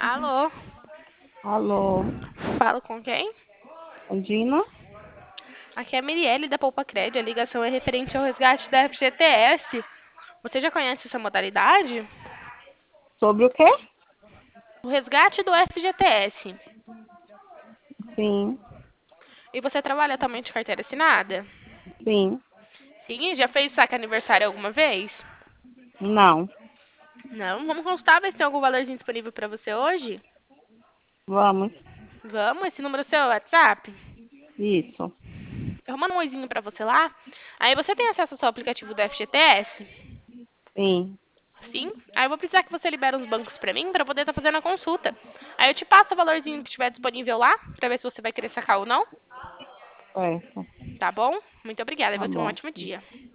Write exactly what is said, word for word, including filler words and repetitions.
Alô, Alô, falo com quem? Dina? Aqui é a Mirielle da Poupa Crédito. A ligação é referente ao resgate da F G T S. Você já conhece essa modalidade? Sobre o quê? O resgate do F G T S. Sim, E você trabalha atualmente de carteira assinada? sim, Sim, já fez saque aniversário alguma vez? não. Não, vamos consultar ver se tem algum valorzinho disponível para você hoje? Vamos. Vamos, esse número é seu WhatsApp? Isso. Eu mando um oizinho para você lá. Aí você tem acesso ao seu aplicativo do F G T S? Sim, Sim. Aí eu vou precisar que você libere os bancos pra mim pra poder estar fazendo a consulta. Aí eu te passo o valorzinho que tiver disponível lá, pra ver se você vai querer sacar ou não. certo. Tá bom? Muito obrigada. E Tá você tenha um bom. ótimo dia.